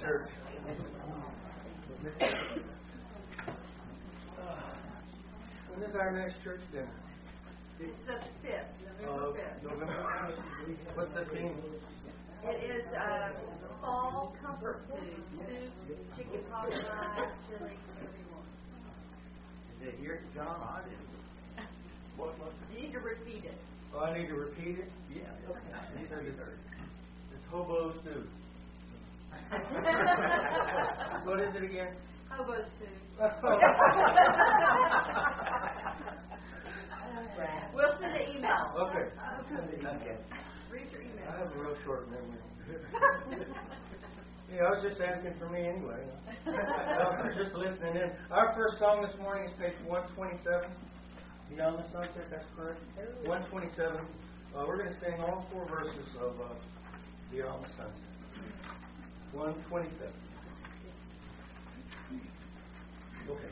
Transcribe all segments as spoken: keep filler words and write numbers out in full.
church. When is our next church dinner? It's the fifth, November fifth. Uh, November. What's the theme? It is uh, fall comfort food. Soup, chicken pot pie, chili, whatever you want. Is it here, John? I didn't. What, what? You need to repeat it. Oh, I need to repeat it? Yeah. It's hobo soup. What is it again? Hobo soup. We'll send an email. Okay. Okay. Read your I email. have a real short memory. Yeah, I was just asking for me anyway. I was just listening in. Our first song this morning is page one twenty-seven. Beyond the Sunset, that's correct. one twenty-seven. Uh, we're going to sing all four verses of uh, Beyond the Sunset. one twenty-seven. Okay.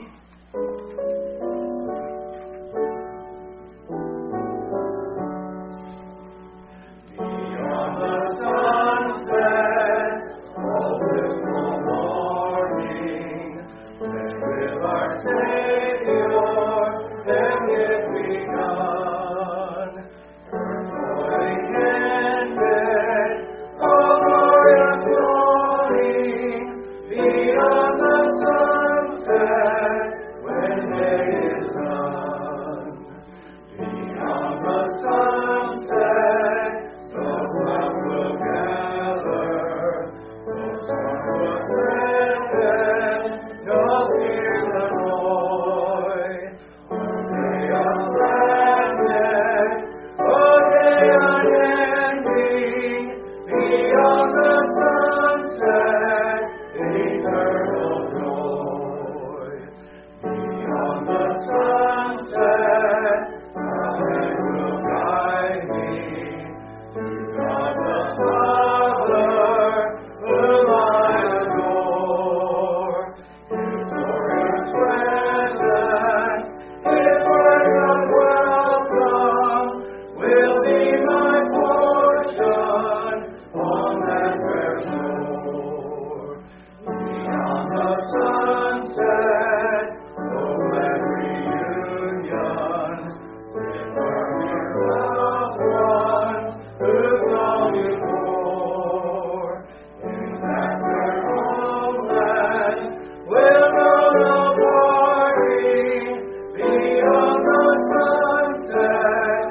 Beyond the sunset, all blissful morning, and with our Savior, then it begun. Earth toiling ended, all glorious morning, beyond the sunset, when day is done. Beyond the sunset, the cloud will gather, the sun will threaten, no fears annoy. A day of gladness, a day unending, beyond the sunset, eternal joy. Beyond the sunset, how it will guide me to God the Father, whom I adore. Victorious presence, His words of welcome will be my portion on that fair shore. Beyond the sunset, oh glad reunion with our dear loved ones who've gone before. In that fair homeland we'll know no parting, beyond the sunset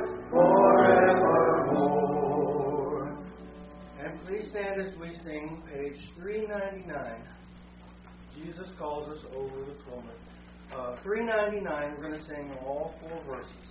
forevermore. And please stand as we sing page three ninety-nine. Jesus calls us over the Coleman. Uh, three ninety-nine, we're going to sing all four verses.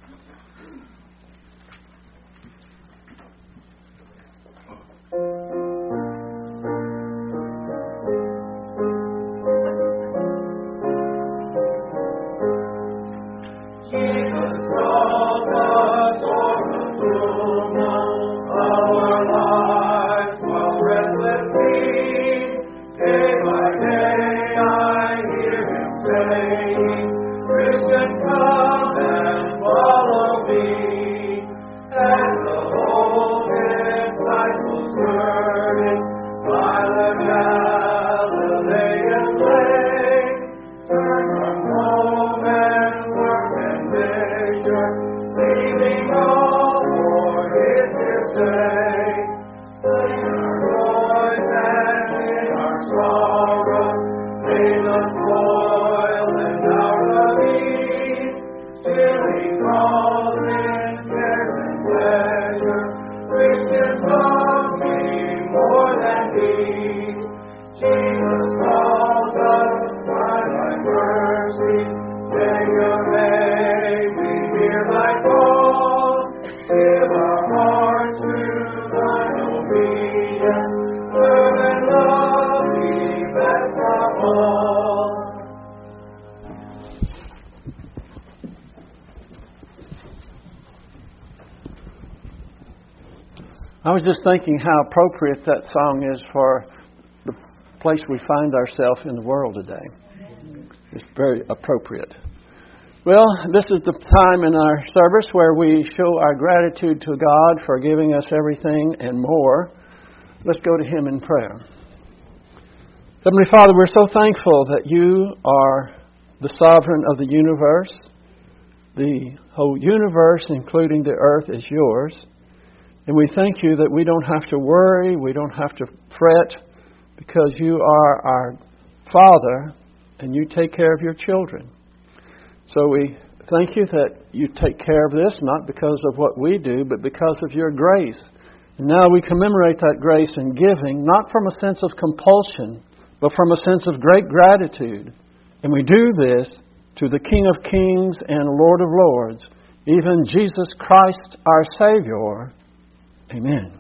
Jesus calls us o'er the tumult of our lives, while restless feet, day by day I hear Him saying, Christian, come and follow me. And the whole disciples turning by the Galilean lake, turn from home and work and leisure, leaving all for His dear sake. In our joys and in our sorrow, in the toil and hour of ease, still He calls in care and pleasure. Christians, love me more than these. Jesus calls us by Thy mercy. Savior, may we hear Thy call. Give our hearts to Thine obedience. Serve and love Thee best of all. I was just thinking how appropriate that song is for the place we find ourselves in the world today. It's very appropriate. Well, this is the time in our service where we show our gratitude to God for giving us everything and more. Let's go to Him in prayer. Heavenly Father, we're so thankful that you are the sovereign of the universe. The whole universe, including the earth, is yours. And we thank you that we don't have to worry, we don't have to fret, because you are our Father and you take care of your children. So we thank you that you take care of this, not because of what we do, but because of your grace. And now we commemorate that grace in giving, not from a sense of compulsion, but from a sense of great gratitude. And we do this to the King of Kings and Lord of Lords, even Jesus Christ our Savior. Amen.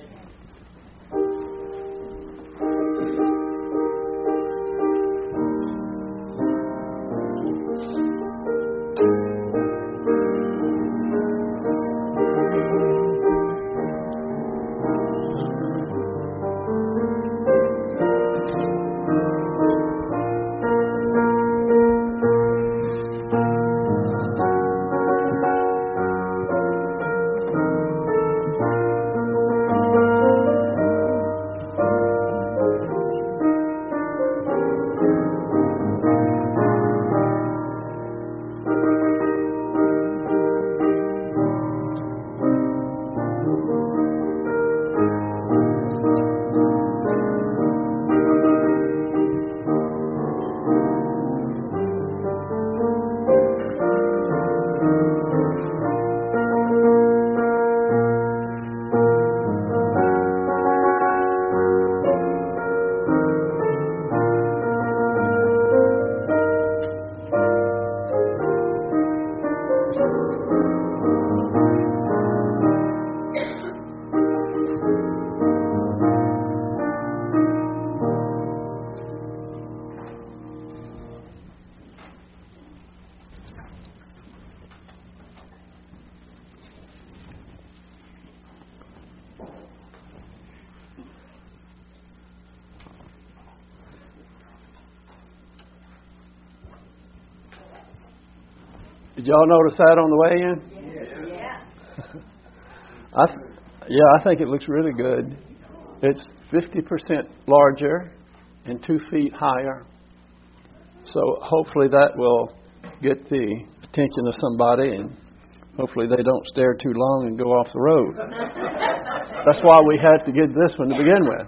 Did y'all notice that on the way in? Yeah. I th- yeah, I think it looks really good. It's fifty percent larger and two feet higher. So hopefully that will get the attention of somebody, and hopefully they don't stare too long and go off the road. That's why we had to get this one to begin with.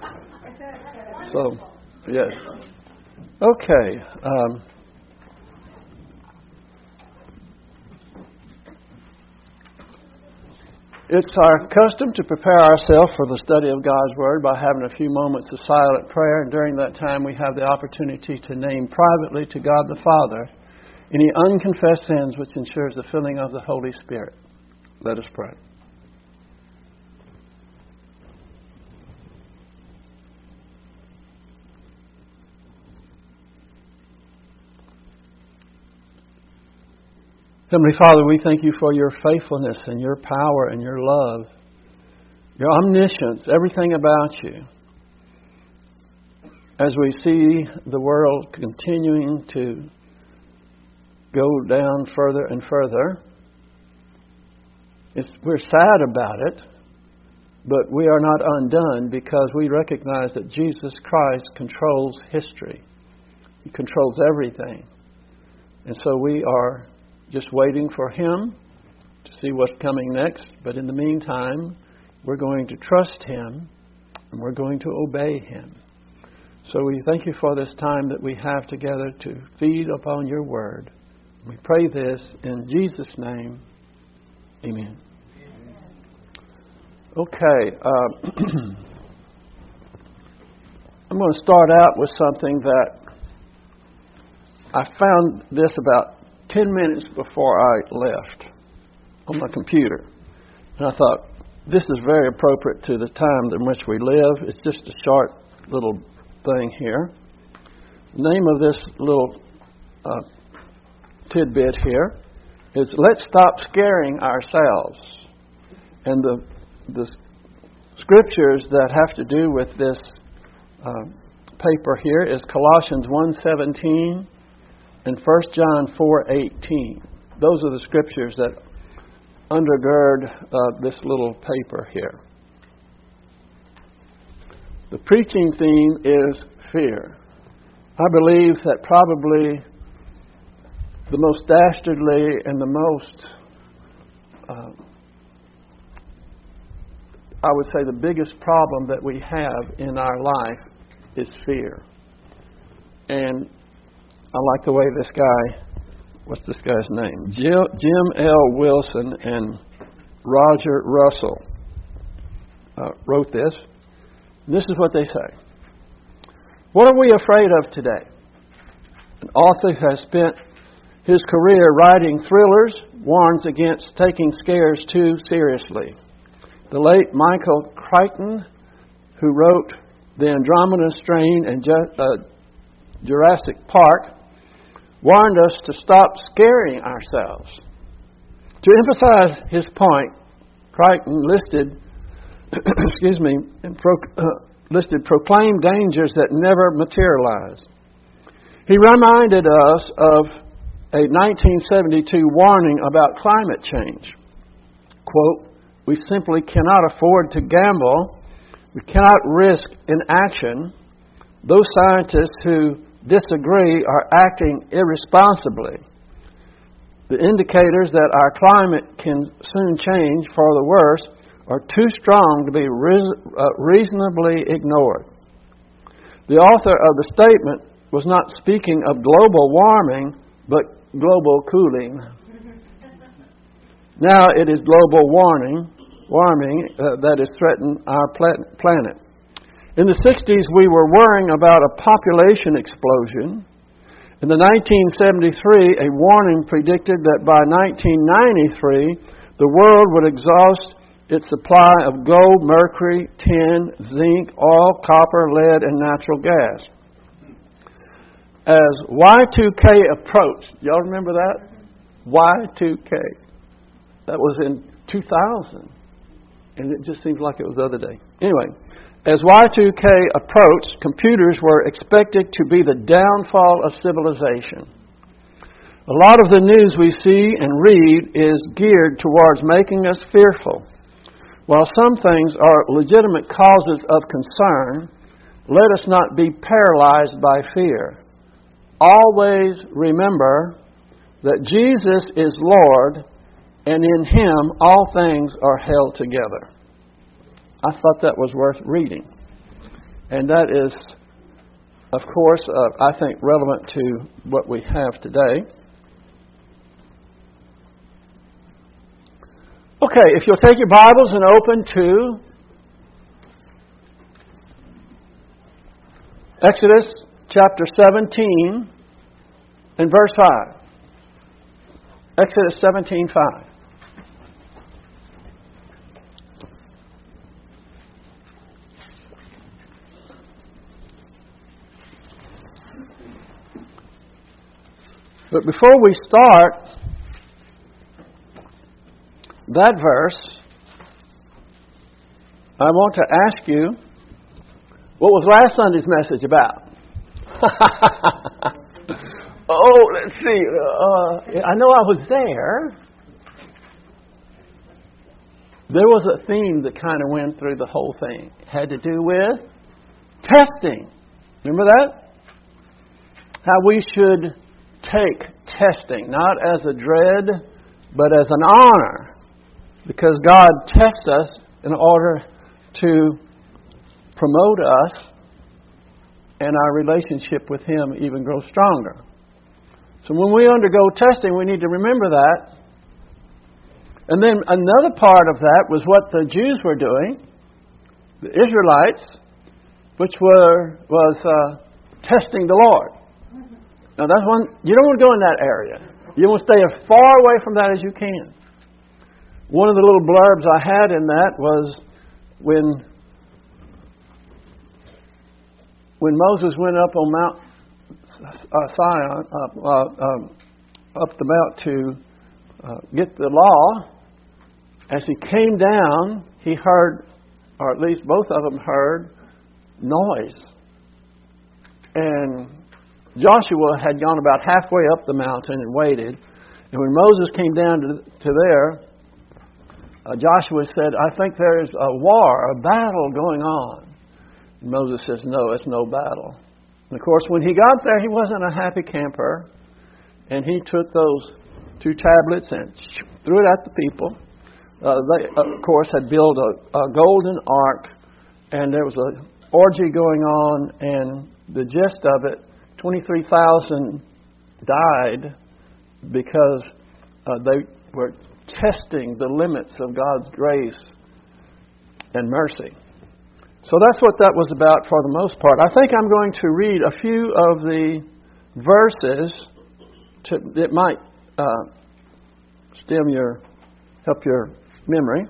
So, yes. Okay. Um, It's our custom to prepare ourselves for the study of God's Word by having a few moments of silent prayer, and during that time we have the opportunity to name privately to God the Father any unconfessed sins which ensures the filling of the Holy Spirit. Let us pray. Heavenly Father, we thank you for your faithfulness and your power and your love, your omniscience, everything about you. As we see the world continuing to go down further and further, it's, we're sad about it, but we are not undone because we recognize that Jesus Christ controls history. He controls everything. And so we are just waiting for Him to see what's coming next. But in the meantime, we're going to trust Him and we're going to obey Him. So we thank you for this time that we have together to feed upon your word. We pray this in Jesus' name. Amen. Okay. Uh, I'm going to start out with something that I found this about ten minutes before I left on my computer. And I thought, this is very appropriate to the time in which we live. It's just a short little thing here. The name of this little uh, tidbit here is Let's Stop Scaring Ourselves. And the, the scriptures that have to do with this uh, paper here is Colossians one seventeen and First John four eighteen. Those are the scriptures that undergird uh, this little paper here. The preaching theme is fear. I believe that probably the most dastardly and the most, uh, I would say the biggest problem that we have in our life is fear. And I like the way this guy, what's this guy's name? Jim, Jim L. Wilson and Roger Russell uh, wrote this. This is what they say. What are we afraid of today? An author has spent his career writing thrillers, warns against taking scares too seriously. The late Michael Crichton, who wrote The Andromeda Strain and Ju- uh, Jurassic Park, warned us to stop scaring ourselves. To emphasize his point, Crichton listed, excuse me, and pro- uh, listed proclaimed dangers that never materialize. He reminded us of a nineteen seventy-two warning about climate change. Quote, "We simply cannot afford to gamble. We cannot risk inaction. Those scientists who disagree are acting irresponsibly. The indicators that our climate can soon change for the worse are too strong to be re- uh, reasonably ignored." The author of the statement was not speaking of global warming, but global cooling. Now it is global warming, warming uh, that has threatened our pla- planet. In the sixties, we were worrying about a population explosion. In the nineteen seventy-three, a warning predicted that by nineteen ninety-three, the world would exhaust its supply of gold, mercury, tin, zinc, oil, copper, lead, and natural gas. As Y two K approached, y'all remember that? Y two K. That was in two thousand. And it just seems like it was the other day. Anyway, as Y two K approached, computers were expected to be the downfall of civilization. A lot of the news we see and read is geared towards making us fearful. While some things are legitimate causes of concern, let us not be paralyzed by fear. Always remember that Jesus is Lord, and in Him all things are held together. I thought that was worth reading. And that is, of course, uh, I think relevant to what we have today. Okay, if you'll take your Bibles and open to Exodus chapter seventeen and verse five. Exodus seventeen, five. But before we start that verse, I want to ask you, what was last Sunday's message about? Oh, let's see. Uh, I know I was there. There was a theme that kind of went through the whole thing. It had to do with testing. Remember that? How we should take testing, not as a dread, but as an honor. Because God tests us in order to promote us and our relationship with Him even grow stronger. So when we undergo testing, we need to remember that. And then another part of that was what the Jews were doing, the Israelites, which were was uh, testing the Lord. Now that's one, you don't want to go in that area. You want to stay as far away from that as you can. One of the little blurbs I had in that was when when Moses went up on Mount uh, Sinai, uh, uh, um, up the mount to uh, get the law, as he came down, he heard, or at least both of them heard, noise. And Joshua had gone about halfway up the mountain and waited. And when Moses came down to, to there, uh, Joshua said, "I think there is a war, a battle going on." And Moses says, "No, it's no battle. And of course, when he got there, he wasn't a happy camper. And he took those two tablets and threw it at the people. Uh, they, of course, had built a, a golden ark, and there was an orgy going on, and the gist of it, twenty-three thousand died because uh, they were testing the limits of God's grace and mercy. So that's what that was about for the most part. I think I'm going to read a few of the verses to, that might uh, stem your, help your memory.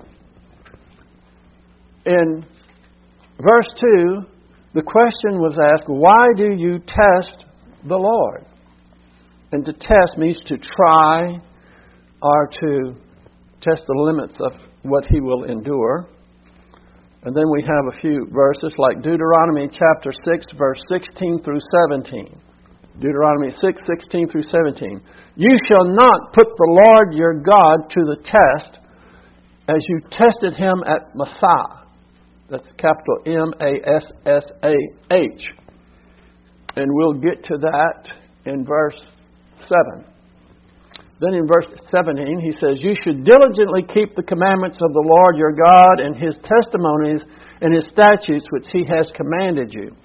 In verse two, the question was asked, why do you test the Lord? And to test means to try or to test the limits of what He will endure. And then we have a few verses like Deuteronomy chapter six, verse sixteen through seventeen. Deuteronomy six, sixteen through seventeen. You shall not put the Lord your God to the test as you tested Him at Massah. That's capital M A S S A H. And we'll get to that in verse seven. Then in verse seventeen, he says, you should diligently keep the commandments of the Lord your God and His testimonies and His statutes which He has commanded you.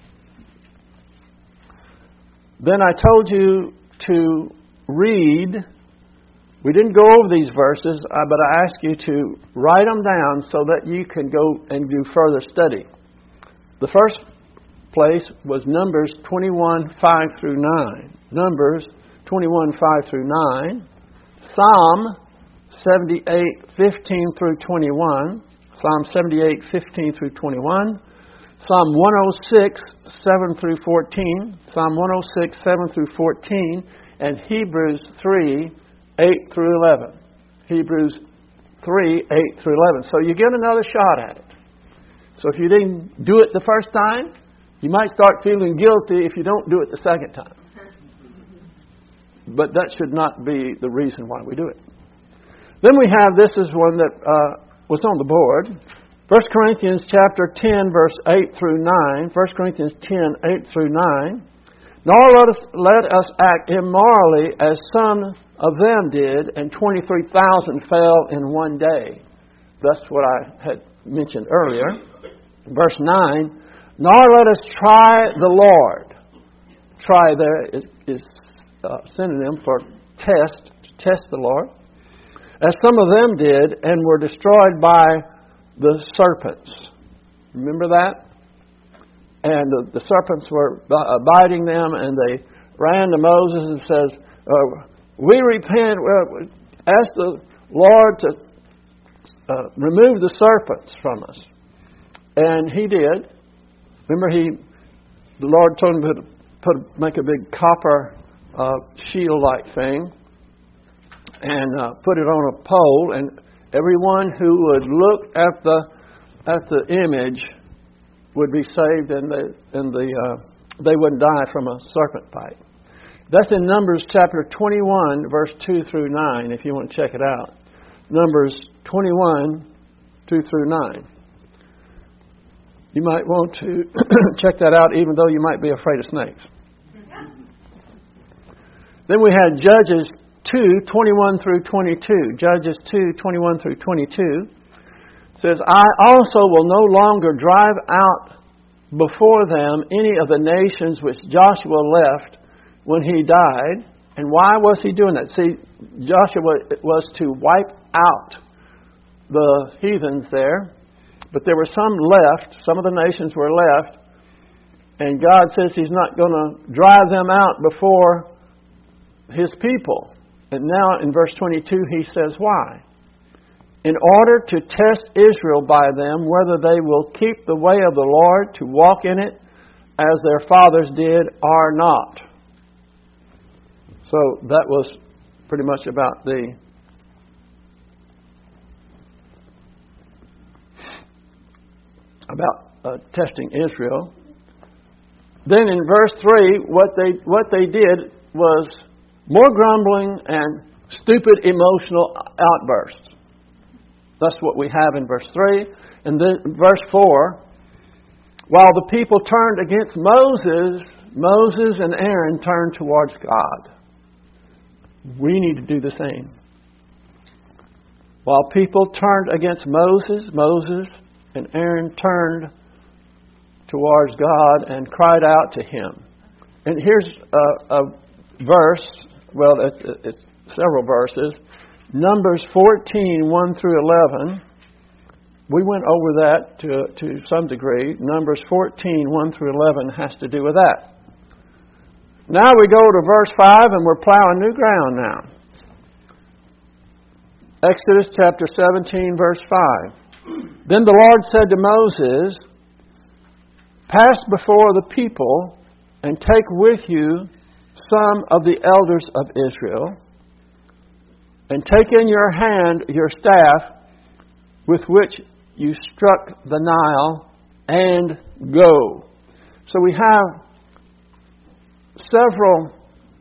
Then I told you to read. We didn't go over these verses, uh, but I asked you to write them down so that you can go and do further study. The first place was Numbers twenty-one, five through nine. Numbers twenty-one, five through nine. Psalm seventy-eight, fifteen through twenty-one. Psalm seventy-eight, fifteen through twenty-one. Psalm one oh six, seven through fourteen. Psalm one oh six, seven through fourteen. And Hebrews three, eight through eleven. Hebrews three, eight through eleven. So you get another shot at it. So if you didn't do it the first time, you might start feeling guilty if you don't do it the second time. But that should not be the reason why we do it. Then we have, this is one that uh, was on the board. First Corinthians chapter ten, verse eight through nine. First Corinthians ten, eight through nine. Nor let us, let us act immorally as some of them did, and twenty-three thousand fell in one day. That's what I had mentioned earlier. Verse nine. Nor let us try the Lord. Try there is, is uh, synonym for test, to test the Lord. As some of them did, and were destroyed by the serpents. Remember that? And the, the serpents were biting them, and they ran to Moses and says, uh, we repent, uh, ask the Lord to uh, remove the serpents from us. And He did. Remember, he, the Lord told him to put, make a big copper uh, shield-like thing and uh, put it on a pole, and everyone who would look at the at the image would be saved, and the and the uh, they wouldn't die from a serpent bite. That's in Numbers chapter twenty-one, verse two through nine. If you want to check it out, Numbers twenty-one, two through nine. You might want to check that out, even though you might be afraid of snakes. Then we had Judges two, twenty-one through twenty-two. Judges two, twenty-one through twenty-two says, I also will no longer drive out before them any of the nations which Joshua left when he died. And why was he doing that? See, Joshua was to wipe out the heathens there. But there were some left, some of the nations were left, and God says He's not going to drive them out before His people. And now in verse twenty-two He says why? In order to test Israel by them, whether they will keep the way of the Lord to walk in it as their fathers did or not. So that was pretty much about the about uh, testing Israel. Then in verse three, what they what they did was more grumbling and stupid emotional outbursts. That's what we have in verse three. And then verse four, while the people turned against Moses, Moses and Aaron turned towards God. We need to do the same. While people turned against Moses, Moses and Aaron turned towards God and cried out to Him. And here's a, a verse, well, it's, it's several verses. Numbers fourteen, one through eleven. We went over that to, to some degree. Numbers fourteen, one through eleven has to do with that. Now we go to verse five and we're plowing new ground now. Exodus chapter seventeen, verse five. Then the Lord said to Moses, pass before the people and take with you some of the elders of Israel, and take in your hand your staff with which you struck the Nile, and go. So we have several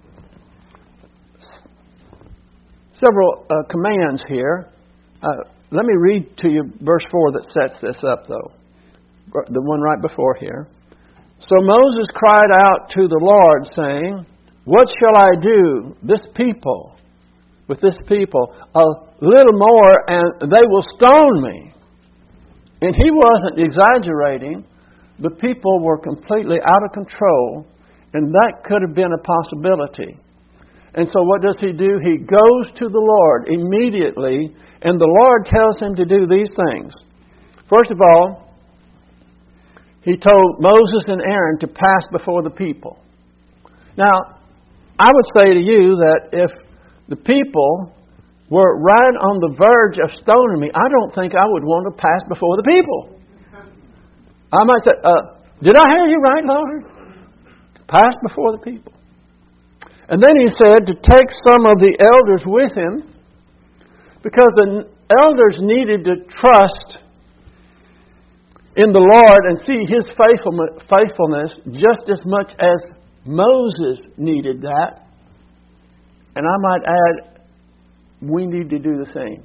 several uh, commands here. Uh, let me read to you verse four that sets this up, though. The one right before here. So Moses cried out to the Lord, saying, what shall I do? This people, with this people, a little more and they will stone me. And he wasn't exaggerating. The people were completely out of control, and that could have been a possibility. And so what does he do? He goes to the Lord immediately, and the Lord tells him to do these things. First of all, He told Moses and Aaron to pass before the people. Now, I would say to you that if the people were right on the verge of stoning me, I don't think I would want to pass before the people. I might say, uh, did I hear you right, Lord? Pass before the people. And then he said to take some of the elders with him, because the elders needed to trust in the Lord and see His faithfulness just as much as Moses needed that. And I might add, we need to do the same.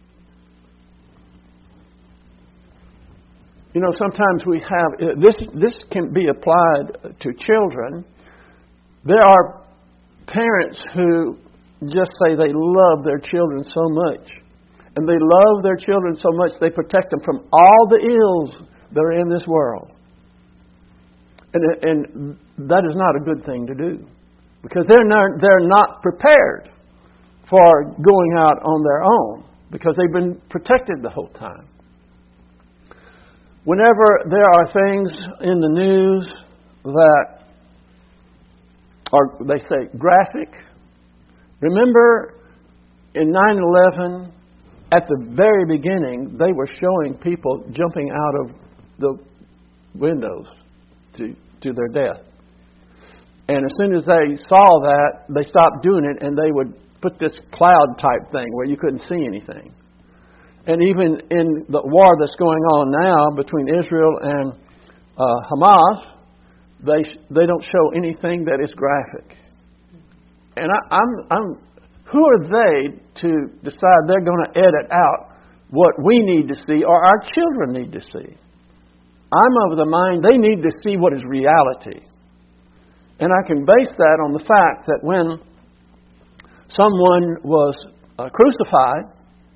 You know, sometimes we have, this, this can be applied to children. There are parents who just say they love their children so much. And they love their children so much they protect them from all the ills that are in this world. And, and that is not a good thing to do. Because they're not, they're not prepared for going out on their own. Because they've been protected the whole time. Whenever there are things in the news that are, they say, graphic. Remember in nine eleven, at the very beginning, they were showing people jumping out of the windows to, to their death. And as soon as they saw that, they stopped doing it, and they would put this cloud type thing where you couldn't see anything. And even in the war that's going on now between Israel and uh, Hamas, they they don't show anything that is graphic. And I, I'm I'm who are they to decide they're going to edit out what we need to see or our children need to see? I'm of the mind they need to see what is reality. And I can base that on the fact that when someone was uh, crucified,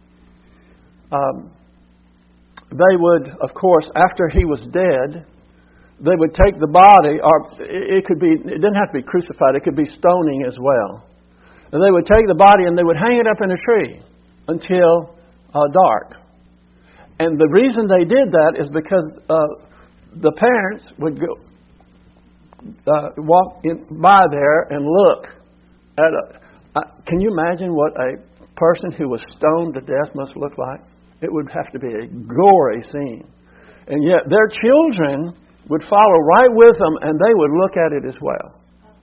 um, they would, of course, after he was dead, they would take the body, or it could be, it didn't have to be crucified, it could be stoning as well. And they would take the body and they would hang it up in a tree until uh, dark. And the reason they did that is because uh, the parents would go uh, walk in, by there and look at a. Uh, can you imagine what a person who was stoned to death must look like? It would have to be a gory scene. And yet their children would follow right with them, and they would look at it as well.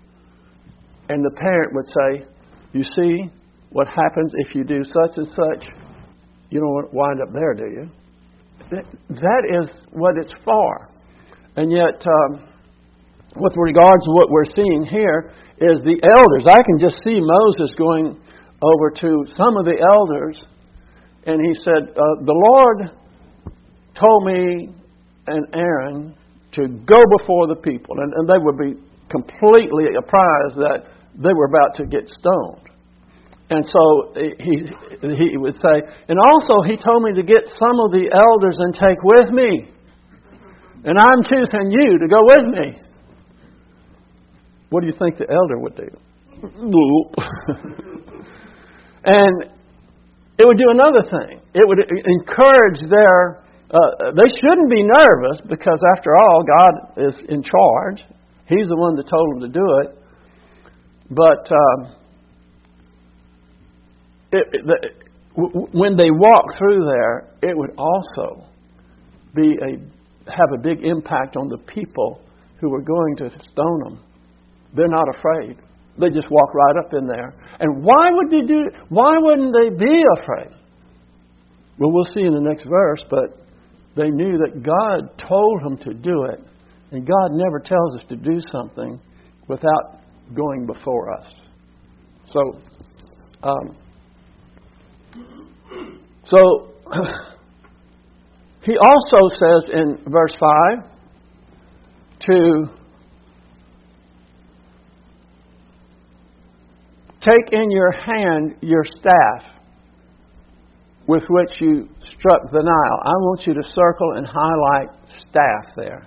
And the parent would say, you see what happens if you do such and such? You don't wind up there, do you? That is what it's for. And yet, um, with regards to what we're seeing here, is the elders. I can just see Moses going over to some of the elders, and he said, uh, the Lord told me and Aaron to go before the people. And, and they would be completely apprised that they were about to get stoned. And so he he would say, and also he told me to get some of the elders and take with me. And I'm choosing you to go with me. What do you think the elder would do? And it would do another thing. It would encourage their... Uh, they shouldn't be nervous because, after all, God is in charge. He's the one that told them to do it. But um, it, it, the, w- when they walk through there, it would also be a have a big impact on the people who are going to stone them. They're not afraid. They just walk right up in there. And why would they do? Why wouldn't they be afraid? Well, we'll see in the next verse, but they knew that God told them to do it. And God never tells us to do something without going before us. So, um, so he also says in verse five to take in your hand your staff with which you struck the Nile. I want you to circle and highlight staff there.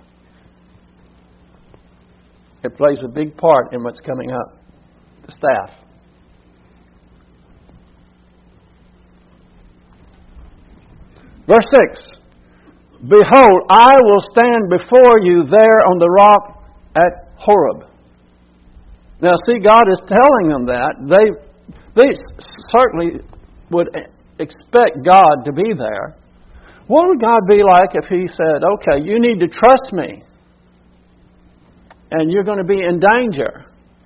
It plays a big part in what's coming up. The staff. Verse six. Behold, I will stand before you there on the rock at Horeb. Now, see, God is telling them that. They, they certainly would expect God to be there. What would God be like if He said, okay, you need to trust me, and you're going to be in danger?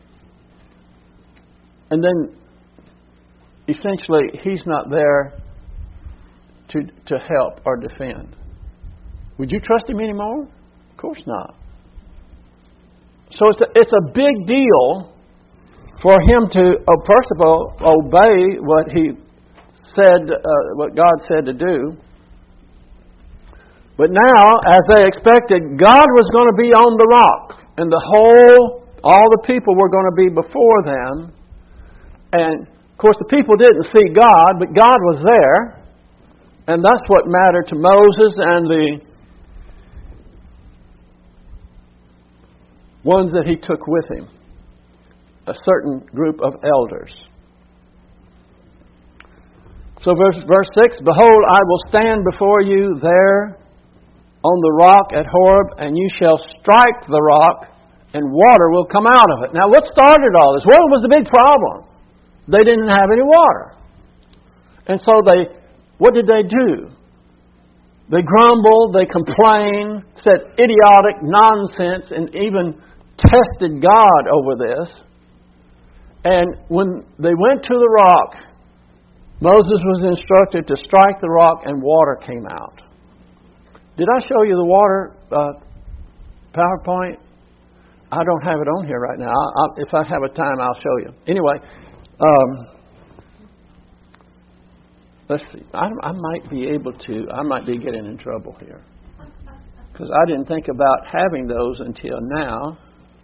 And then, essentially, He's not there to, to help or defend. Would you trust Him anymore? Of course not. So it's a, it's a big deal for Him to, oh, first of all, obey what He said, uh, what God said to do. But now, as they expected, God was going to be on the rock. And the whole, all the people were going to be before them. And, of course, the people didn't see God, but God was there. And that's what mattered to Moses and the ones that he took with him. A certain group of elders. So verse, verse six, Behold, I will stand before you there on the rock at Horeb, and you shall strike the rock, and water will come out of it. Now, what started all this? What was the big problem? They didn't have any water. And so they, what did they do? They grumbled, they complained, said idiotic nonsense, and even tested God over this. And when they went to the rock, Moses was instructed to strike the rock, and water came out. Did I show you the water uh, PowerPoint? I don't have it on here right now. I, I, if I have a time, I'll show you. Anyway, um, let's see. I, I might be able to. I might be getting in trouble here because I didn't think about having those until now.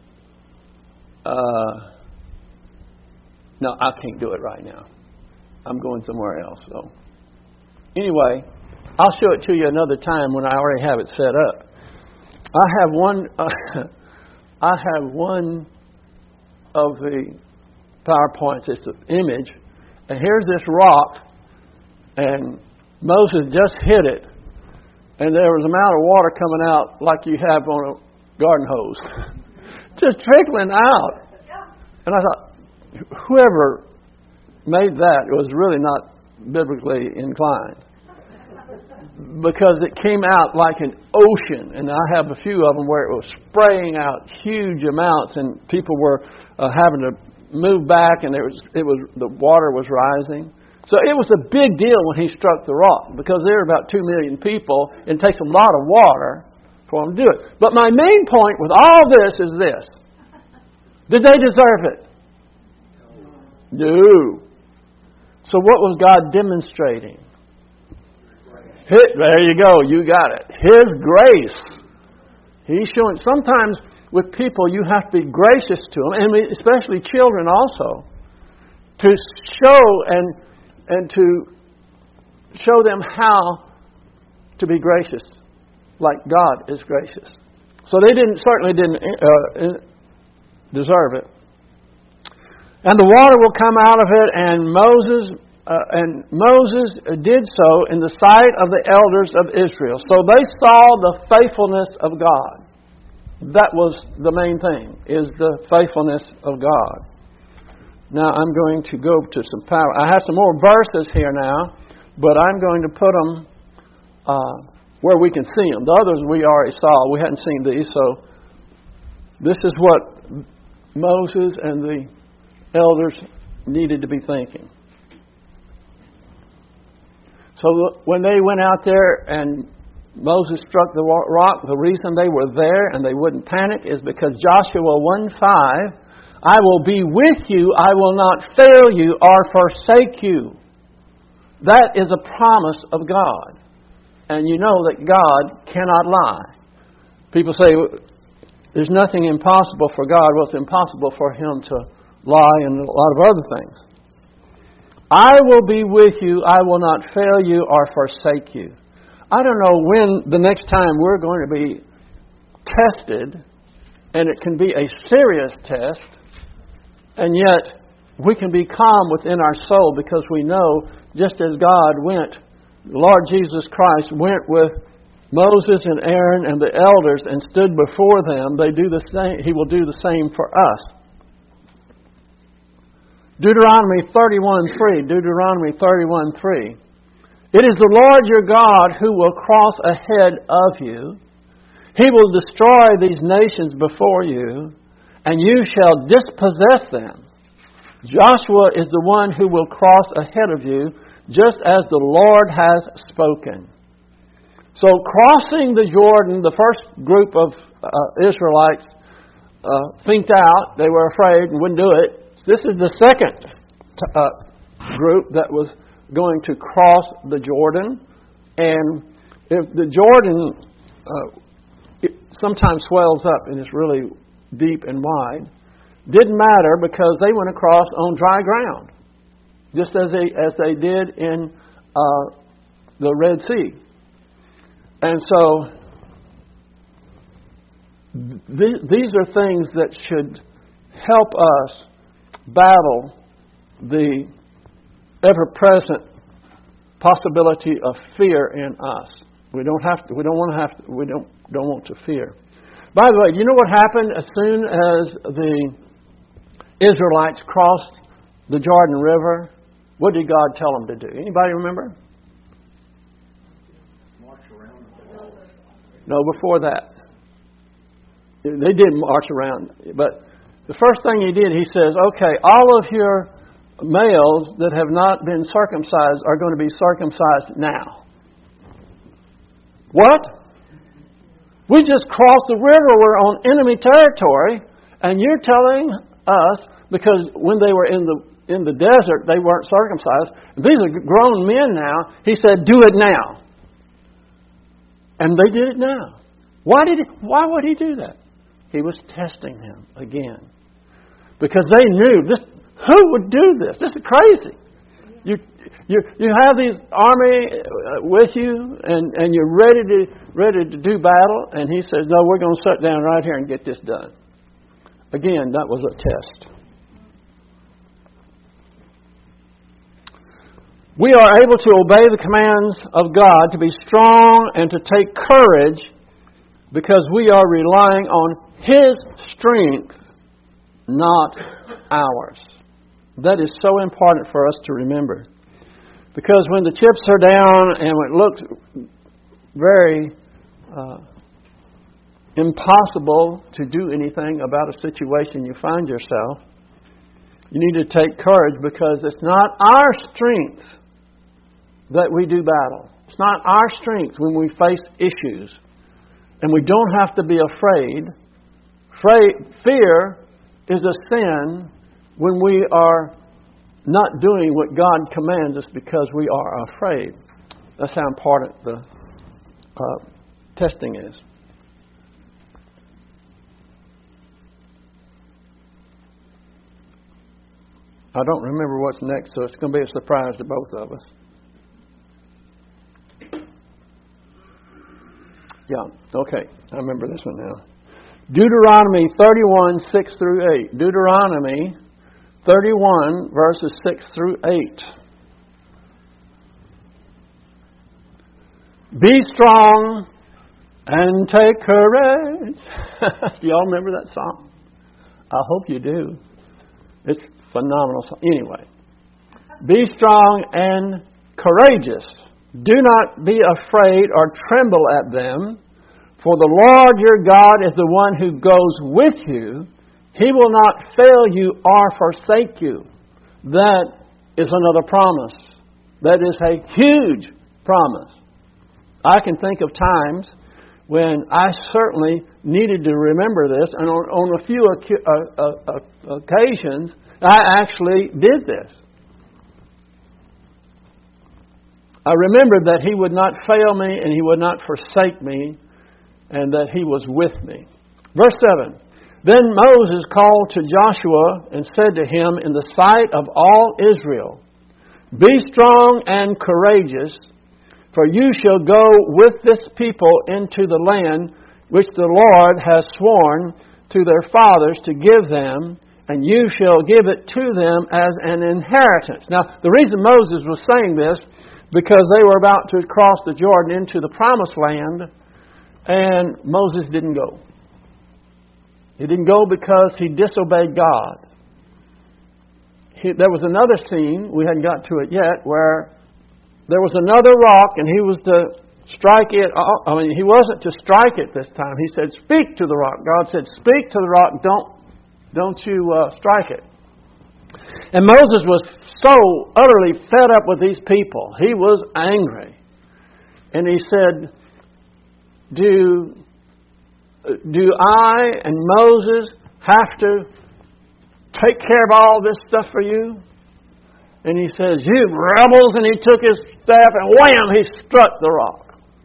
Uh, no, I can't do it right now. I'm going somewhere else. So, anyway, I'll show it to you another time when I already have it set up. I have one. Uh, I have one of the PowerPoints. It's an image, and here's this rock, and Moses just hit it, and there was an amount of water coming out like you have on a garden hose, just trickling out. And I thought, whoever made that was really not biblically inclined, because it came out like an ocean, and I have a few of them where it was spraying out huge amounts, and people were uh, having to move back, and there was it was the water was rising. So it was a big deal when he struck the rock, because there are about two million people, and it takes a lot of water for them to do it. But my main point with all this is this: did they deserve it? No. So what was God demonstrating? Hit, there you go, you got it. His grace. He's showing. Sometimes with people, you have to be gracious to them, and especially children also, to show and and to show them how to be gracious, like God is gracious. So they didn't certainly didn't uh, deserve it. And the water will come out of it, and Moses uh, and Moses did so in the sight of the elders of Israel. So they saw the faithfulness of God. That was the main thing, is the faithfulness of God. Now I'm going to go to some power. I have some more verses here now, but I'm going to put them uh, where we can see them. The others we already saw. We hadn't seen these, so this is what Moses and the elders needed to be thinking. So when they went out there and Moses struck the rock, the reason they were there and they wouldn't panic is because Joshua one five, I will be with you, I will not fail you or forsake you. That is a promise of God. And you know that God cannot lie. People say, there's nothing impossible for God. Well, it's impossible for Him to lie and a lot of other things. I will be with you, I will not fail you or forsake you. I don't know when the next time we're going to be tested, and it can be a serious test, and yet we can be calm within our soul because we know, just as God went, the Lord Jesus Christ went with Moses and Aaron and the elders and stood before them, they do the same. He will do the same for us. Deuteronomy thirty-one three. Deuteronomy thirty-one three. It is the Lord your God who will cross ahead of you. He will destroy these nations before you, and you shall dispossess them. Joshua is the one who will cross ahead of you, just as the Lord has spoken. So crossing the Jordan, the first group of uh, Israelites uh, thinked out. They were afraid and wouldn't do it. This is the second uh, group that was going to cross the Jordan. And if the Jordan uh, it sometimes swells up and is really deep and wide, didn't matter because they went across on dry ground, just as they as they did in uh, the Red Sea. And so th- these are things that should help us battle the ever-present possibility of fear in us. We don't have to. We don't want to have to. We don't don't want to fear. By the way, you know what happened as soon as the Israelites crossed the Jordan River? What did God tell them to do? Anybody remember? March around. No, before that. They did march around. But the first thing He did, He says, okay, all of your males that have not been circumcised are going to be circumcised now. What? We just crossed the river. We're on enemy territory. And you're telling us, because when they were in the in the desert, they weren't circumcised. These are grown men now. He said, do it now. And they did it now. Why did he, why would He do that? He was testing them again. Because they knew, this. Who would do this? This is crazy. You you you have these army with you, and, and you're ready to ready to do battle. And He says, no, we're going to sit down right here and get this done. Again, that was a test. We are able to obey the commands of God, to be strong and to take courage, because we are relying on His strength, not ours. That is so important for us to remember. Because when the chips are down and it looks very uh, impossible to do anything about a situation you find yourself, you need to take courage, because it's not our strength that we do battle. It's not our strength when we face issues. And we don't have to be afraid. Fear is a sin when we are not doing what God commands us because we are afraid. That's how important the uh, testing is. I don't remember what's next, so it's going to be a surprise to both of us. Yeah, okay. I remember this one now. Deuteronomy thirty-one, six through eight. Deuteronomy thirty-one, verses six through eight. Be strong and take courage. Do y'all remember that song? I hope you do. It's a phenomenal song. Anyway, be strong and courageous. Do not be afraid or tremble at them, for the Lord your God is the one who goes with you. He will not fail you or forsake you. That is another promise. That is a huge promise. I can think of times when I certainly needed to remember this, and on, on a few uh, uh, uh, occasions, I actually did this. I remembered that He would not fail me and He would not forsake me, and that He was with me. Verse seven. Then Moses called to Joshua and said to him in the sight of all Israel, Be strong and courageous, for you shall go with this people into the land which the Lord has sworn to their fathers to give them, and you shall give it to them as an inheritance. Now, the reason Moses was saying this, because they were about to cross the Jordan into the promised land, and Moses didn't go. He didn't go because he disobeyed God. He, there was another scene, we hadn't got to it yet, where there was another rock and he was to strike it. I mean, he wasn't to strike it this time. He said, speak to the rock. God said, speak to the rock, don't, don't you uh, strike it. And Moses was so utterly fed up with these people. He was angry. And he said, Do, do I and Moses have to take care of all this stuff for you? And he says, you rebels. And he took his staff and wham, he struck the rock.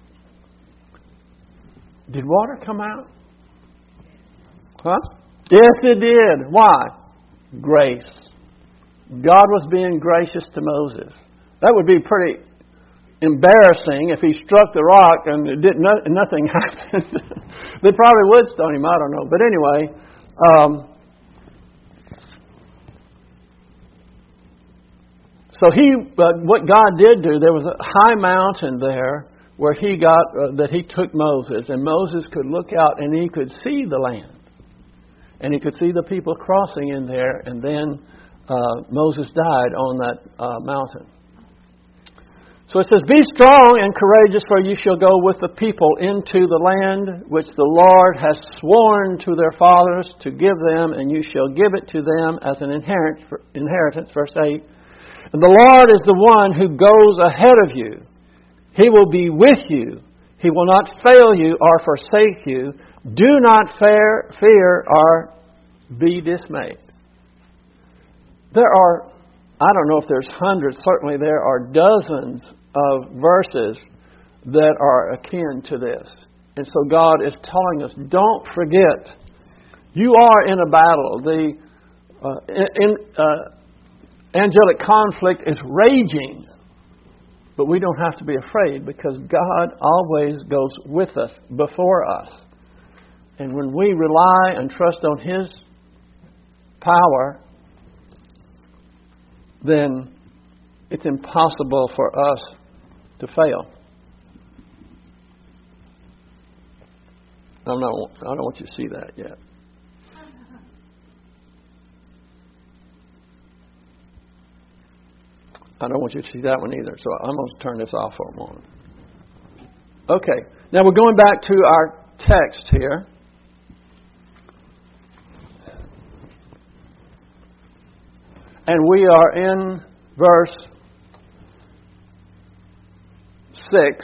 Did water come out? Huh? Yes, it did. Why? Grace. God was being gracious to Moses. That would be pretty embarrassing if he struck the rock and it did no, nothing happened. They probably would stone him. I don't know. But anyway, um, so he, uh, what God did do, there was a high mountain there where he got uh, that he took Moses, and Moses could look out and he could see the land, and he could see the people crossing in there, and then. Uh, Moses died on that uh, mountain. So it says, Be strong and courageous, for you shall go with the people into the land which the Lord has sworn to their fathers to give them, and you shall give it to them as an inheritance. Verse eight. And the Lord is the one who goes ahead of you. He will be with you. He will not fail you or forsake you. Do not fear, fear or be dismayed. There are, I don't know if there's hundreds, certainly there are dozens of verses that are akin to this. And so God is telling us, don't forget, you are in a battle. The uh, in, uh, angelic conflict is raging. But we don't have to be afraid because God always goes with us, before us. And when we rely and trust on His power, then it's impossible for us to fail. I'm not, I don't want you to see that yet. I don't want you to see that one either, so I'm going to turn this off for a moment. Okay, now we're going back to our text here. And we are in verse six.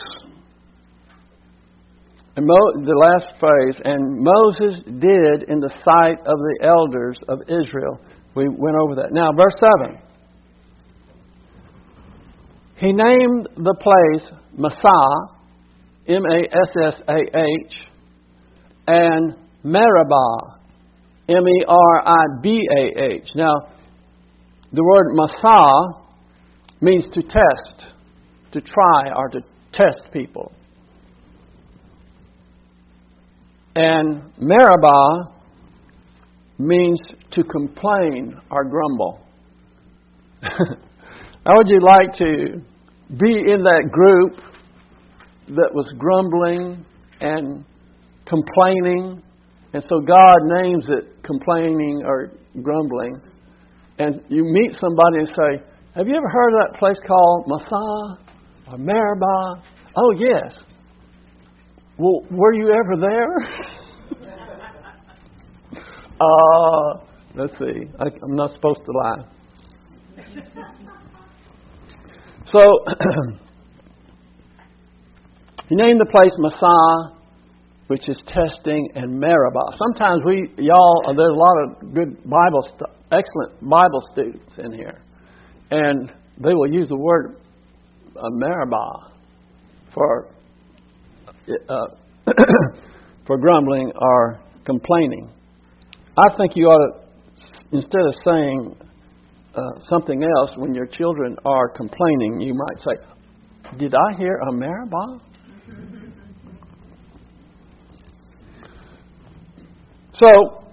And Mo- the last phrase, and Moses did in the sight of the elders of Israel. We went over that. Now, verse seven. He named the place Massah, M A S S A H, and Meribah, M E R I B A H. Now, the word Massah means to test, to try, or to test people. And Meribah means to complain or grumble. How would you like to be in that group that was grumbling and complaining? And so God names it complaining or grumbling. And you meet somebody and say, have you ever heard of that place called Massah or Meribah? Oh, yes. Well, were you ever there? uh, let's see. I, I'm not supposed to lie. So, he named the place Massah, which is testing, and Meribah. Sometimes we, y'all, there's a lot of good Bible, stu- excellent Bible students in here. And they will use the word uh, Meribah for uh, for grumbling or complaining. I think you ought to, instead of saying uh, something else when your children are complaining, you might say, did I hear a Meribah? So,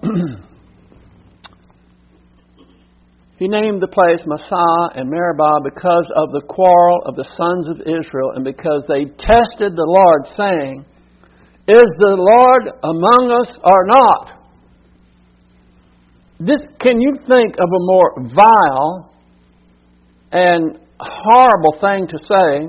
he named the place Massah and Meribah because of the quarrel of the sons of Israel and because they tested the Lord, saying, is the Lord among us or not? This, can you think of a more vile and horrible thing to say?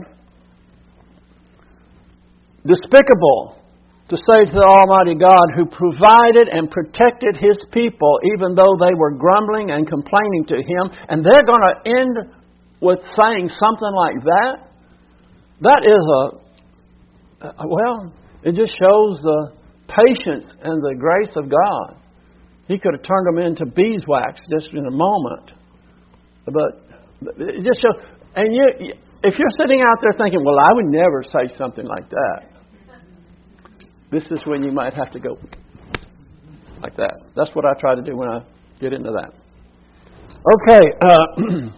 Despicable to say to the Almighty God, who provided and protected His people even though they were grumbling and complaining to Him, and they're going to end with saying something like that? That is a, well, it just shows the patience and the grace of God. He could have turned them into beeswax just in a moment. But it just shows, and you, if you're sitting out there thinking, well, I would never say something like that, this is when you might have to go like that. That's what I try to do when I get into that. Okay. Uh,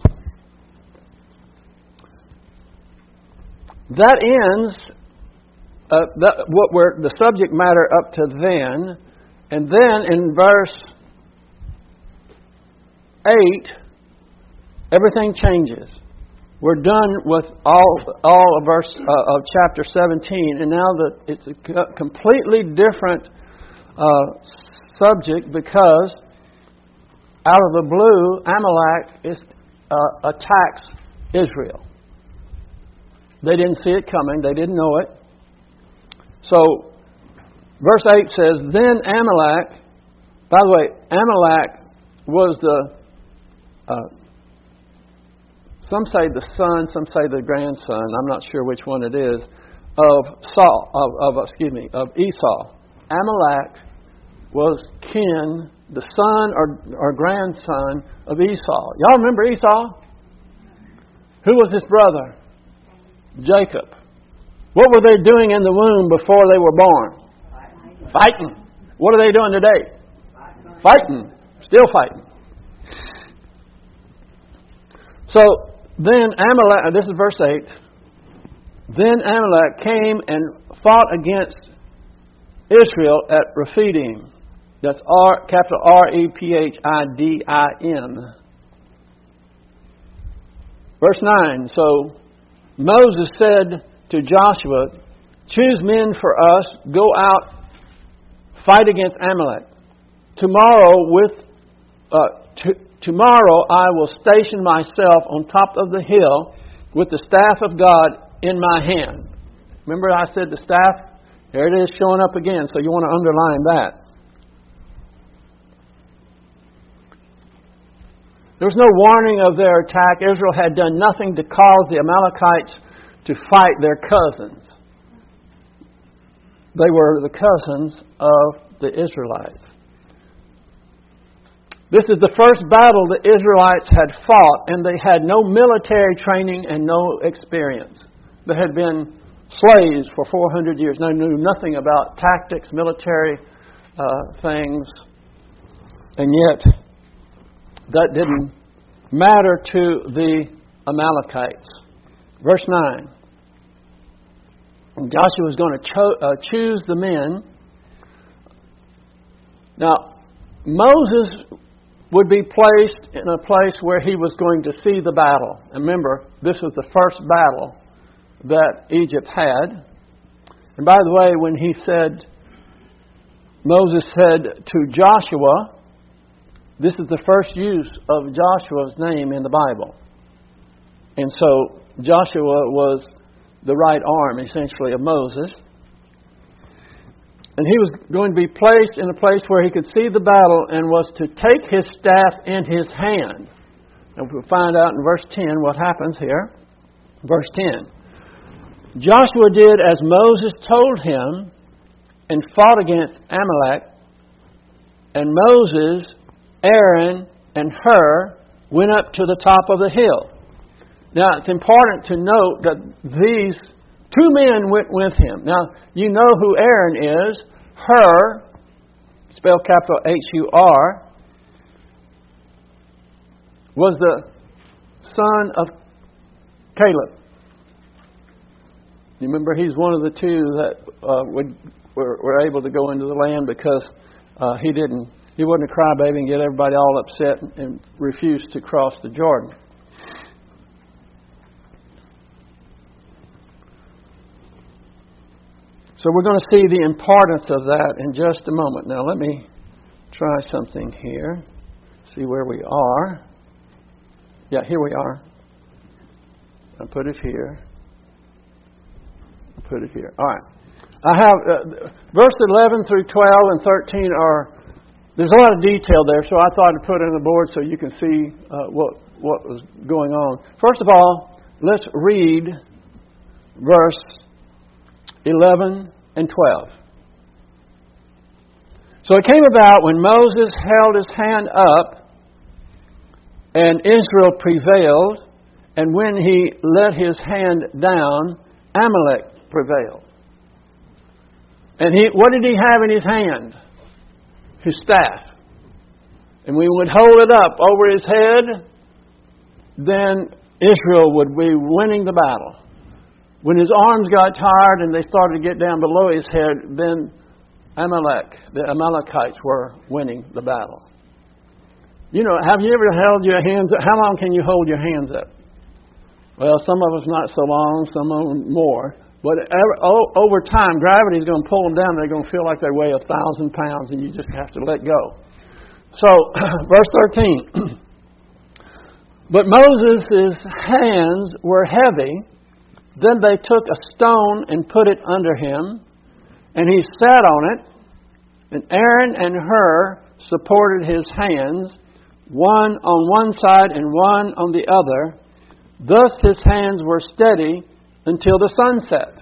that ends uh, that, what we're, the subject matter up to then. And then in verse eight, everything changes. We're done with all all of verse uh, of chapter seventeen, and now that it's a completely different uh, subject, because out of the blue, Amalek is, uh, attacks Israel. They didn't see it coming; they didn't know it. So, verse eight says, "Then Amalek." By the way, Amalek was the uh, some say the son, some say the grandson. I'm not sure which one it is. Of Saul, of, of excuse me, of Esau. Amalek was kin, the son or, or grandson of Esau. Y'all remember Esau? Who was his brother? Jacob. What were they doing in the womb before they were born? Fighting. What are they doing today? Fighting. Still fighting. So, then Amalek, this is verse eight, then Amalek came and fought against Israel at Rephidim. That's R, capital R E P H I D I M. Verse nine, so Moses said to Joshua, choose men for us, go out, fight against Amalek. Tomorrow with... Uh, to, Tomorrow I will station myself on top of the hill with the staff of God in my hand. Remember I said the staff? There it is showing up again, so you want to underline that. There was no warning of their attack. Israel had done nothing to cause the Amalekites to fight their cousins. They were the cousins of the Israelites. This is the first battle the Israelites had fought, and they had no military training and no experience. They had been slaves for four hundred years. They knew nothing about tactics, military uh, things, and yet that didn't matter to the Amalekites. Verse nine. Joshua was going to cho- uh, choose the men. Now, Moses would be placed in a place where he was going to see the battle. And remember, this was the first battle that Egypt had. And by the way, when he said, Moses said to Joshua, this is the first use of Joshua's name in the Bible. And so Joshua was the right arm, essentially, of Moses. And he was going to be placed in a place where he could see the battle and was to take his staff in his hand. And we'll find out in verse ten what happens here. Verse ten. Joshua did as Moses told him and fought against Amalek. And Moses, Aaron, and Hur went up to the top of the hill. Now, it's important to note that these two men went with him. Now, you know who Aaron is. Hur, spelled capital H U R, was the son of Caleb. You remember, he's one of the two that uh, would, were, were able to go into the land because uh, he didn't. He wasn't a crybaby and get everybody all upset and, and refused to cross the Jordan. So we're going to see the importance of that in just a moment. Now let me try something here. See where we are. Yeah, here we are. I'll put it here. I'll put it here. All right. I have uh, verse eleven through twelve and thirteen are, there's a lot of detail there, so I thought I'd put it on the board so you can see uh, what what was going on. First of all, let's read verse eleven and twelve. So it came about when Moses held his hand up and Israel prevailed, and when he let his hand down, Amalek prevailed. And he, what did he have in his hand? His staff. And we would hold it up over his head, then Israel would be winning the battle. When his arms got tired and they started to get down below his head, then Amalek, the Amalekites were winning the battle. You know, have you ever held your hands up? How long can you hold your hands up? Well, some of us not so long, some of them more. But over time, gravity is going to pull them down. They're going to feel like they weigh a thousand pounds, and you just have to let go. So, verse thirteen. But Moses' hands were heavy. Then they took a stone and put it under him, and he sat on it. And Aaron and Hur supported his hands, one on one side and one on the other. Thus his hands were steady until the sun set.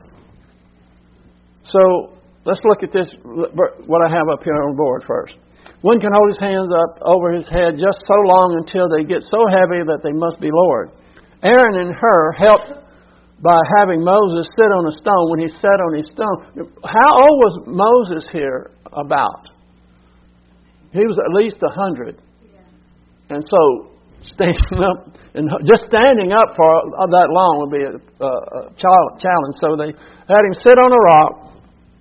So let's look at this, what I have up here on the board first. One can hold his hands up over his head just so long until they get so heavy that they must be lowered. Aaron and Hur helped by having Moses sit on a stone. When he sat on his stone, how old was Moses here about? He was at least a hundred. Yeah. And so standing up, and just standing up for that long would be a, a challenge. So they had him sit on a rock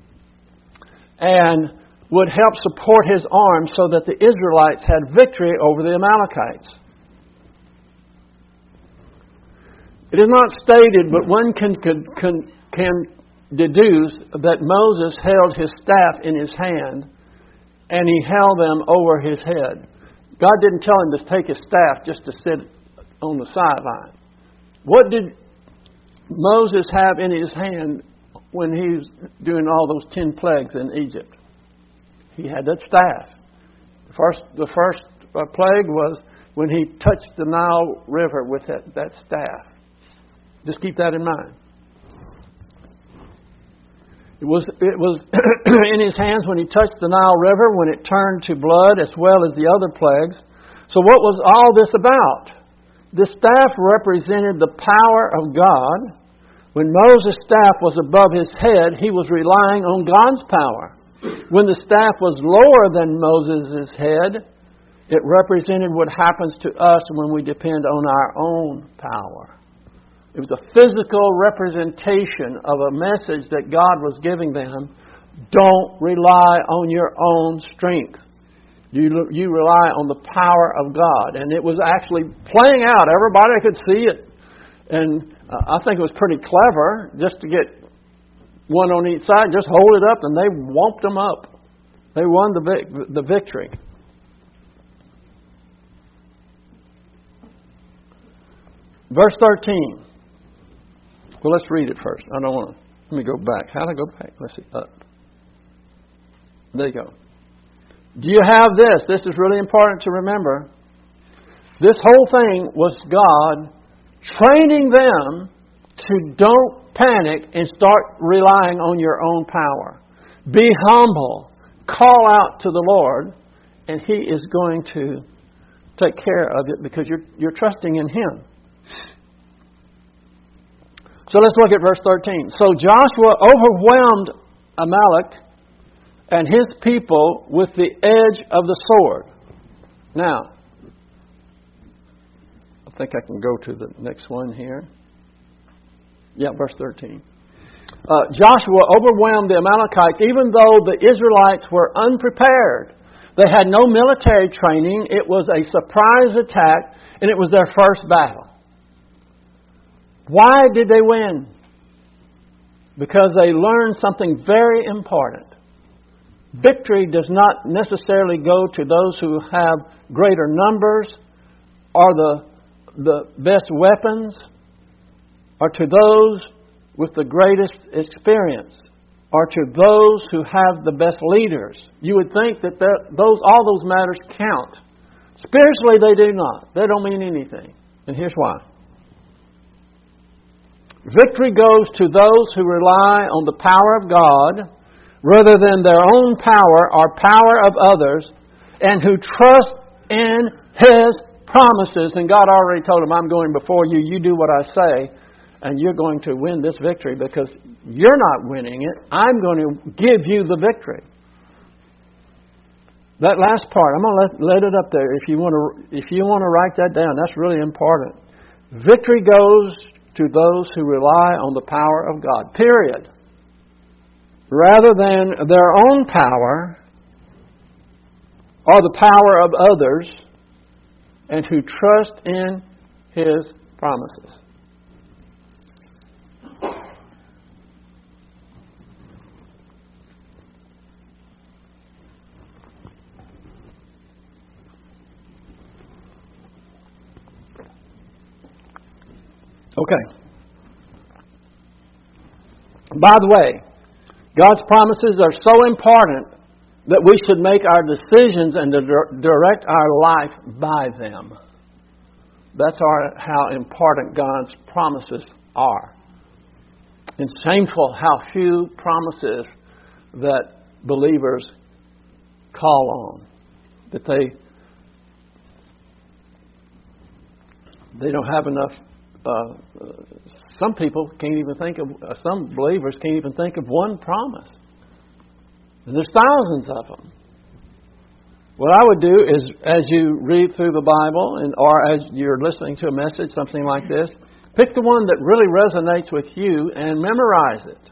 and would help support his arms so that the Israelites had victory over the Amalekites. It is not stated, but one can, can, can deduce that Moses held his staff in his hand and he held them over his head. God didn't tell him to take his staff just to sit on the sideline. What did Moses have in his hand when he was doing all those ten plagues in Egypt? He had that staff. The first, the first uh, plague was when he touched the Nile River with that, that staff. Just keep that in mind. It was, it was in his hands when he touched the Nile River, when it turned to blood, as well as the other plagues. So what was all this about? The staff represented the power of God. When Moses' staff was above his head, he was relying on God's power. When the staff was lower than Moses' head, It represented what happens to us when we depend on our own power. It was a physical representation of a message that God was giving them. Don't rely on your own strength. You, you rely on the power of God. And it was actually playing out. Everybody could see it. And uh, I think it was pretty clever just to get one on each side, just hold it up, and they whomped them up. They won the vic- the victory. Verse thirteen. Well, let's read it first. I don't want to. Let me go back. How do I go back? Let's see. Up. There you go. Do you have this? This is really important to remember. This whole thing was God training them to don't panic and start relying on your own power. Be humble. Call out to the Lord, and He is going to take care of it because you're you're trusting in Him. So let's look at verse thirteen. So Joshua overwhelmed Amalek and his people with the edge of the sword. Now, I think I can go to the next one here. Yeah, verse thirteen. Uh, Joshua overwhelmed the Amalekites even though the Israelites were unprepared. They had no military training. It was a surprise attack, and it was their first battle. Why did they win? Because they learned something very important. Victory does not necessarily go to those who have greater numbers or the, the best weapons or to those with the greatest experience or to those who have the best leaders. You would think that those all those matters count. Spiritually, they do not. They don't mean anything. And here's why. Victory goes to those who rely on the power of God rather than their own power or power of others, and who trust in His promises. And God already told them, I'm going before you, you do what I say, and you're going to win this victory because you're not winning it. I'm going to give you the victory. That last part, I'm going to let, let it up there if you want to if you want to write that down. That's really important. Victory goes to those who rely on the power of God. Period. Rather than their own power or the power of others, and who trust in His promises. Okay. By the way, God's promises are so important that we should make our decisions and direct our life by them. That's our, how important God's promises are. It's shameful how few promises that believers call on. That they they don't have enough. Uh, some people can't even think of. Uh, some believers can't even think of one promise. And there's thousands of them. What I would do is, as you read through the Bible, and or as you're listening to a message, something like this, pick the one that really resonates with you and memorize it.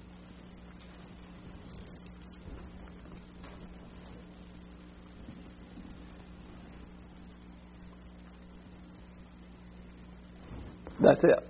That's it.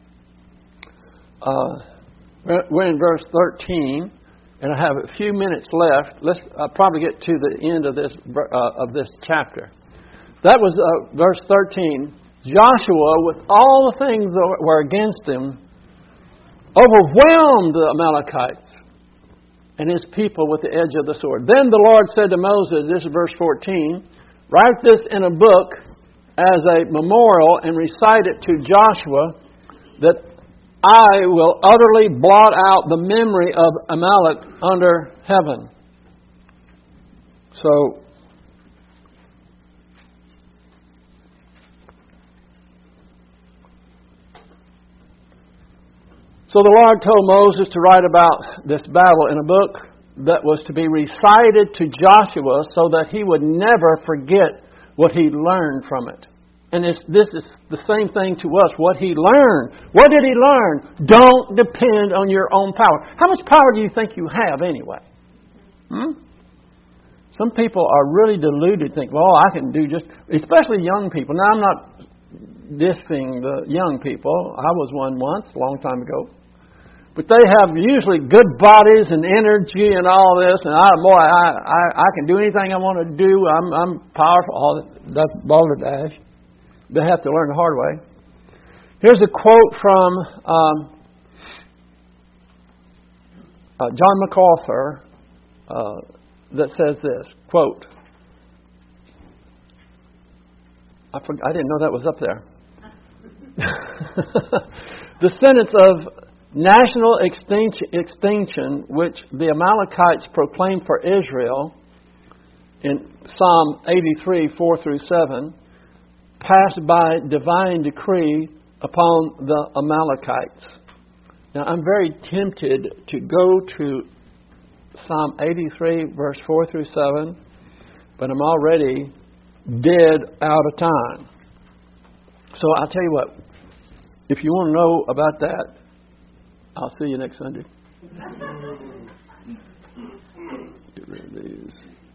Uh, we're in verse thirteen, and I have a few minutes left. Let's uh, probably get to the end of this uh, of this chapter. That was uh, verse thirteen. Joshua, with all the things that were against him, overwhelmed the Amalekites and his people with the edge of the sword. Then the Lord said to Moses, this is verse fourteen, write this in a book as a memorial and recite it to Joshua, that I will utterly blot out the memory of Amalek under heaven. So, so the Lord told Moses to write about this battle in a book that was to be recited to Joshua so that he would never forget what he learned from it. And it's, this is the same thing to us, what he learned. What did he learn? Don't depend on your own power. How much power do you think you have anyway? Hmm? Some people are really deluded, think, well, I can do just, especially young people. Now, I'm not dissing the young people. I was one once, a long time ago. But they have usually good bodies and energy and all this, and I, boy, I, I, I can do anything I want to do. I'm, I'm powerful. All that, that's balderdash. They have to learn the hard way. Here's a quote from um, uh, John MacArthur uh, that says this, quote, I, forgot, I didn't know that was up there. The sentence of national extinction, extinction which the Amalekites proclaimed for Israel in Psalm eighty-three, four through seven, passed by divine decree upon the Amalekites. Now, I'm very tempted to go to Psalm eighty-three, verse four through seven, but I'm already dead out of time. So I'll tell you what, if you want to know about that, I'll see you next Sunday. Get rid of these.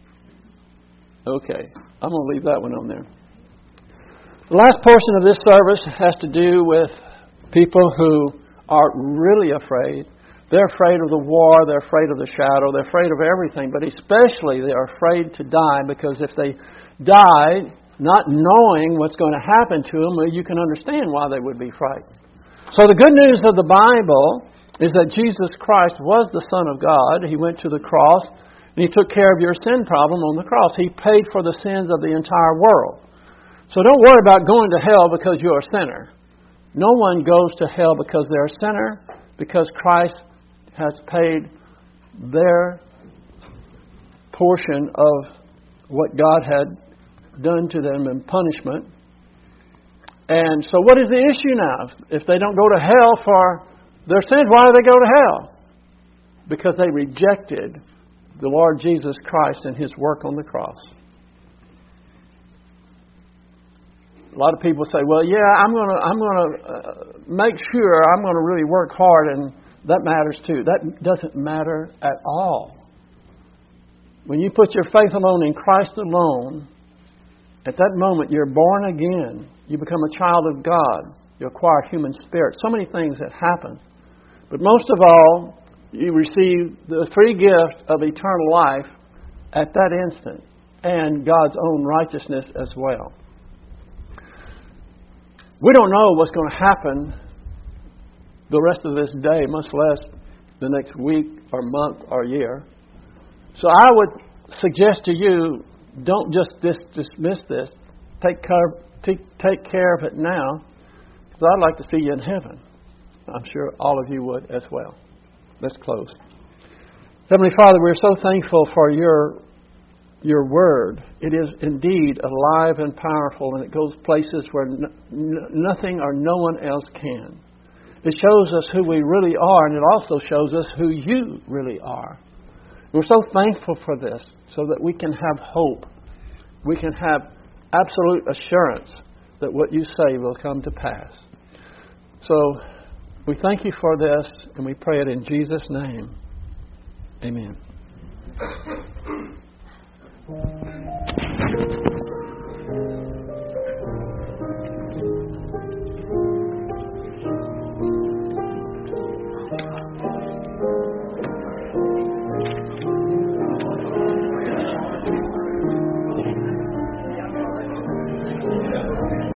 Okay, I'm going to leave that one on there. The last portion of this service has to do with people who are really afraid. They're afraid of the war, they're afraid of the shadow, they're afraid of everything, but especially they are afraid to die, because if they die not knowing what's going to happen to them, well, you can understand why they would be frightened. So the good news of the Bible is that Jesus Christ was the Son of God. He went to the cross and He took care of your sin problem on the cross. He paid for the sins of the entire world. So don't worry about going to hell because you're a sinner. No one goes to hell because they're a sinner, because Christ has paid their portion of what God had done to them in punishment. And so what is the issue now? If they don't go to hell for their sins, why do they go to hell? Because they rejected the Lord Jesus Christ and His work on the cross. A lot of people say, well, yeah, I'm going to I'm going to uh, make sure I'm going to really work hard, and that matters too. That doesn't matter at all. When you put your faith alone in Christ alone, at that moment you're born again. You become a child of God. You acquire human spirit. So many things that happen. But most of all, you receive the free gift of eternal life at that instant, and God's own righteousness as well. We don't know what's going to happen the rest of this day, much less the next week or month or year. So I would suggest to you, don't just dis- dismiss this. Take care, take, take care of it now, because I'd like to see you in heaven. I'm sure all of you would as well. Let's close. Heavenly Father, we're so thankful for your your word. It is indeed alive and powerful, and it goes places where n- n- nothing or no one else can. It shows us who we really are, and it also shows us who you really are. We're so thankful for this, so that we can have hope. We can have absolute assurance that what you say will come to pass. So we thank you for this, and we pray it in Jesus' name. Amen.